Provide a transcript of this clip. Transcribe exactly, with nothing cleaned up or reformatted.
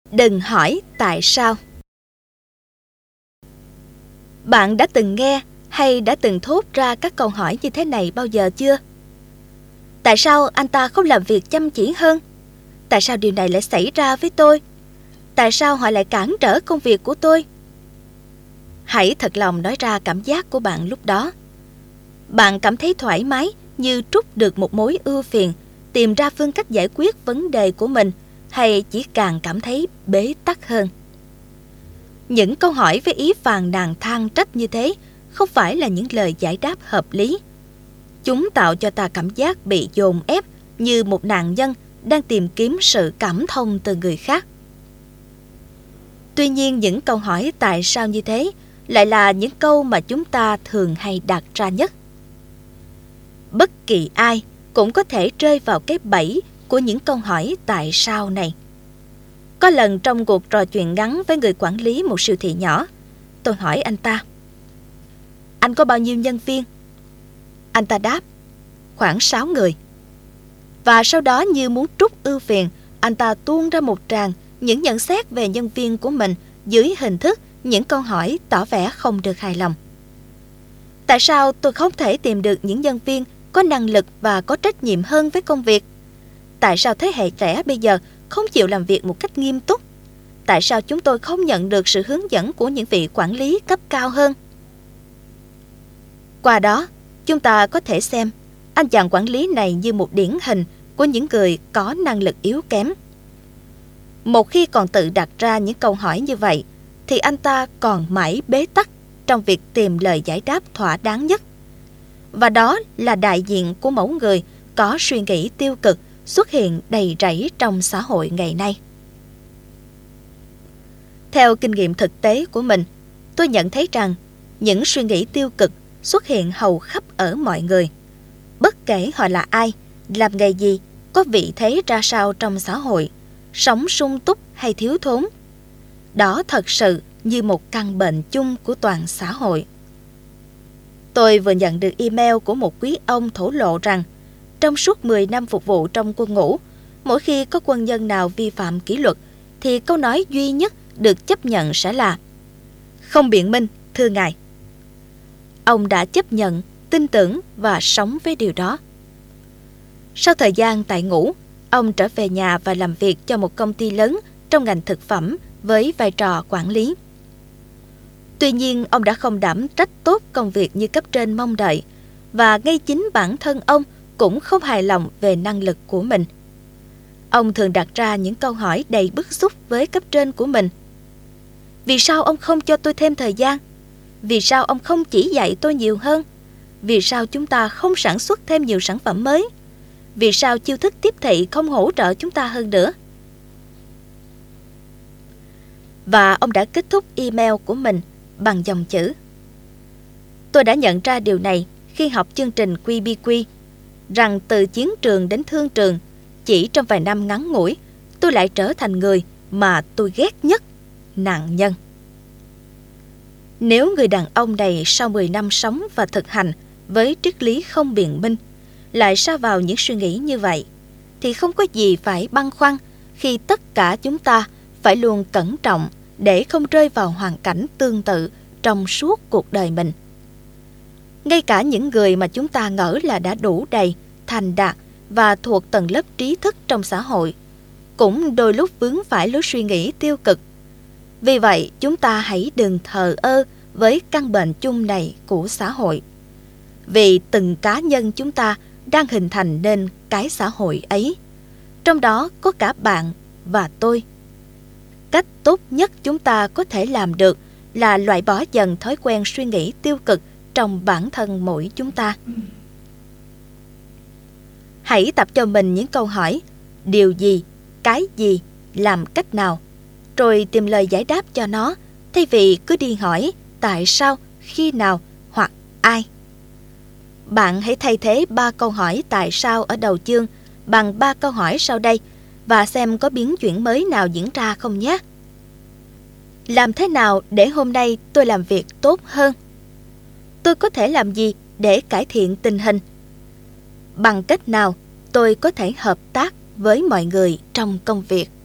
Đừng hỏi tại sao. Bạn đã từng nghe hay đã từng thốt ra các câu hỏi như thế này bao giờ chưa? Tại sao anh ta không làm việc chăm chỉ hơn? Tại sao điều này lại xảy ra với tôi? Tại sao họ lại cản trở công việc của tôi? Hãy thật lòng nói ra cảm giác của bạn lúc đó. Bạn cảm thấy thoải mái như trút được một mối ưu phiền, tìm ra phương cách giải quyết vấn đề của mình, hay chỉ càng cảm thấy bế tắc hơn? Những câu hỏi với ý phàn nàn than trách như thế không phải là những lời giải đáp hợp lý. Chúng tạo cho ta cảm giác bị dồn ép như một nạn nhân đang tìm kiếm sự cảm thông từ người khác. Tuy nhiên, những câu hỏi tại sao như thế lại là những câu mà chúng ta thường hay đặt ra nhất. Bất kỳ ai cũng có thể rơi vào cái bẫy của những câu hỏi tại sao này. Có lần trong cuộc trò chuyện ngắn với người quản lý một siêu thị nhỏ, tôi hỏi anh ta: "Anh có bao nhiêu nhân viên?" Anh ta đáp: "Khoảng sáu người." Và sau đó, như muốn trút ưu phiền, anh ta tuôn ra một tràng những nhận xét về nhân viên của mình dưới hình thức những câu hỏi tỏ vẻ không được hài lòng. Tại sao tôi không thể tìm được những nhân viên có năng lực và có trách nhiệm hơn với công việc? Tại sao thế hệ trẻ bây giờ không chịu làm việc một cách nghiêm túc? Tại sao chúng tôi không nhận được sự hướng dẫn của những vị quản lý cấp cao hơn? Qua đó, chúng ta có thể xem anh chàng quản lý này như một điển hình của những người có năng lực yếu kém. Một khi còn tự đặt ra những câu hỏi như vậy, thì anh ta còn mãi bế tắc trong việc tìm lời giải đáp thỏa đáng nhất. Và đó là đại diện của mẫu người có suy nghĩ tiêu cực xuất hiện đầy rẫy trong xã hội ngày nay. Theo kinh nghiệm thực tế của mình, tôi nhận thấy rằng những suy nghĩ tiêu cực xuất hiện hầu khắp ở mọi người. Bất kể họ là ai, làm nghề gì, có vị thế ra sao trong xã hội, sống sung túc hay thiếu thốn. Đó thật sự như một căn bệnh chung của toàn xã hội. Tôi vừa nhận được email của một quý ông thổ lộ rằng trong suốt mười năm phục vụ trong quân ngũ, mỗi khi có quân nhân nào vi phạm kỷ luật, thì câu nói duy nhất được chấp nhận sẽ là: "Không biện minh, thưa ngài." Ông đã chấp nhận, tin tưởng và sống với điều đó. Sau thời gian tại ngũ, ông trở về nhà và làm việc cho một công ty lớn trong ngành thực phẩm với vai trò quản lý. Tuy nhiên, ông đã không đảm trách tốt công việc như cấp trên mong đợi, và ngay chính bản thân ông cũng không hài lòng về năng lực của mình. Ông thường đặt ra những câu hỏi đầy bức xúc với cấp trên của mình. Vì sao ông không cho tôi thêm thời gian? Vì sao ông không chỉ dạy tôi nhiều hơn? Vì sao chúng ta không sản xuất thêm nhiều sản phẩm mới? Vì sao chiêu thức tiếp thị không hỗ trợ chúng ta hơn nữa? Và ông đã kết thúc email của mình bằng dòng chữ: "Tôi đã nhận ra điều này khi học chương trình quy bê quy, rằng từ chiến trường đến thương trường, chỉ trong vài năm ngắn ngủi, tôi lại trở thành người mà tôi ghét nhất, nạn nhân." Nếu người đàn ông này sau mười năm sống và thực hành với triết lý không biện minh lại sa vào những suy nghĩ như vậy, thì không có gì phải băn khoăn khi tất cả chúng ta phải luôn cẩn trọng để không rơi vào hoàn cảnh tương tự trong suốt cuộc đời mình. Ngay cả những người mà chúng ta ngỡ là đã đủ đầy, thành đạt và thuộc tầng lớp trí thức trong xã hội cũng đôi lúc vướng phải lối suy nghĩ tiêu cực. Vì vậy, chúng ta hãy đừng thờ ơ với căn bệnh chung này của xã hội. Vì từng cá nhân chúng ta đang hình thành nên cái xã hội ấy. Trong đó có cả bạn và tôi. Cách tốt nhất chúng ta có thể làm được là loại bỏ dần thói quen suy nghĩ tiêu cực trong bản thân mỗi chúng ta. Hãy tập cho mình những câu hỏi: điều gì, cái gì, làm cách nào, rồi tìm lời giải đáp cho nó, thay vì cứ đi hỏi tại sao, khi nào hoặc ai. Bạn hãy thay thế ba câu hỏi tại sao ở đầu chương bằng ba câu hỏi sau đây và xem có biến chuyển mới nào diễn ra không nhé. Làm thế nào để hôm nay tôi làm việc tốt hơn? Tôi có thể làm gì để cải thiện tình hình? Bằng cách nào tôi có thể hợp tác với mọi người trong công việc?